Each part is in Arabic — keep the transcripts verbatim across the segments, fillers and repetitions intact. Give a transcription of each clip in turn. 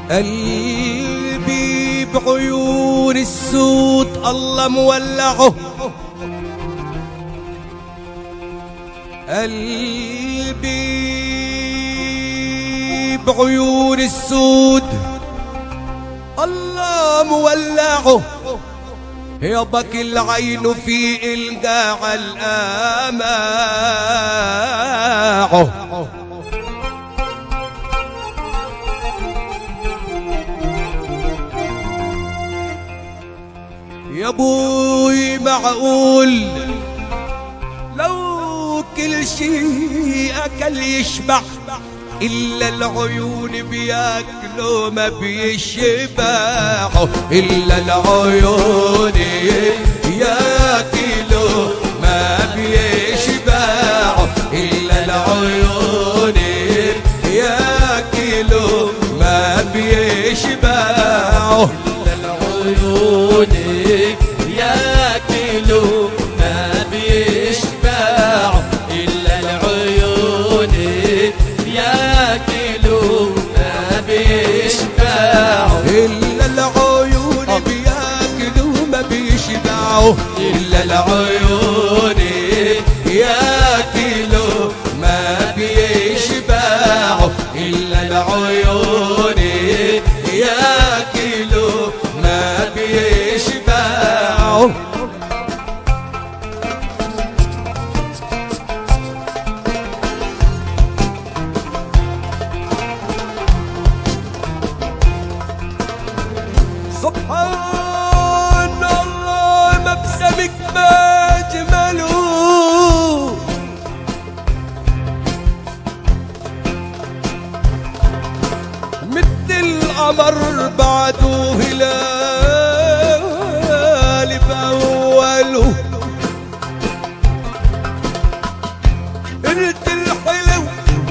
قلبي بعيون السود الله مولعه، قلبي بعيون السود الله مولعه، يابك العين في القاع الآماعه، يا ابوي معقول لو كل شيء اكل يشبع إلا العيون بياكلوا ما بيشبعوا، إلا العيون ياكلوا ما بيشبعوا، إلا العيون ياكلوا ما بيشبعوا، إلا العيون ياكلوا ما بيشبعوا، إلا العيون ياكلوا ما بيشبعوا، إلا العيون بياكلوا ما بيشبعوا، إلا العيون ياكلوا ما بيشبعوا، إلا العيون ياكلوا ما بيشبعوا. سبحان الله مبسمك ما أجمله، مثل القمر بعده هلال بأوله، انت الحلو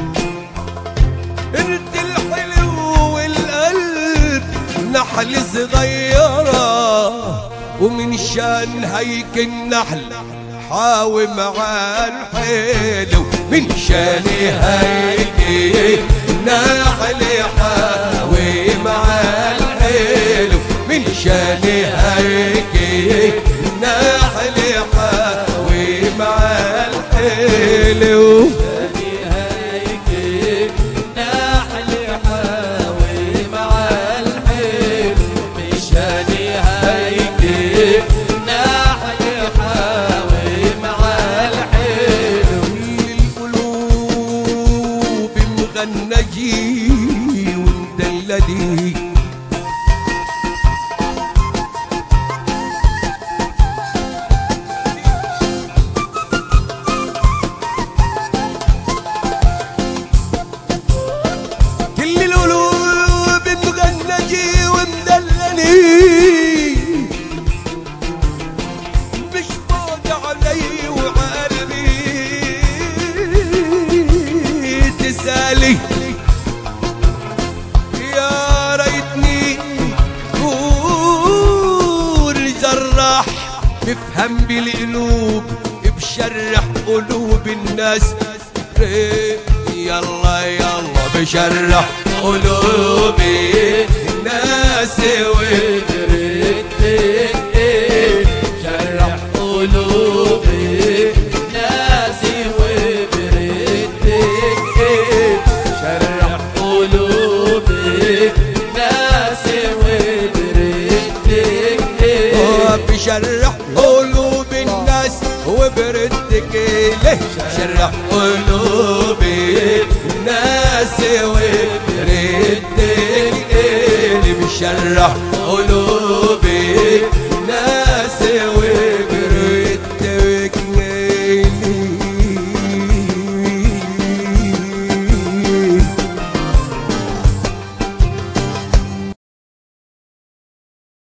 انت الحلو والقلب نحل صغيرة، ومن شان هيك النحل حاوي مع الحلو، من شان هيك النحل حاوي مع الحلو، من شان هيك النحل حاوي مع الحلو، النجي ومدلدي كل القلوب مغنجي ومدللي، مش فاضي علي وعقلبي تسالي، يا ريتني كون جراح بفهم بالقلوب بشرح قلوب الناس، يلا يلا بشرح قلوب الناس وبرد شرح قلوب الناس وبرد، شرح قلوب الناس وبرد، بشرح قلوب الناس وبردك ليه، شرح قلوب الناس وبردك، بشرح قلوب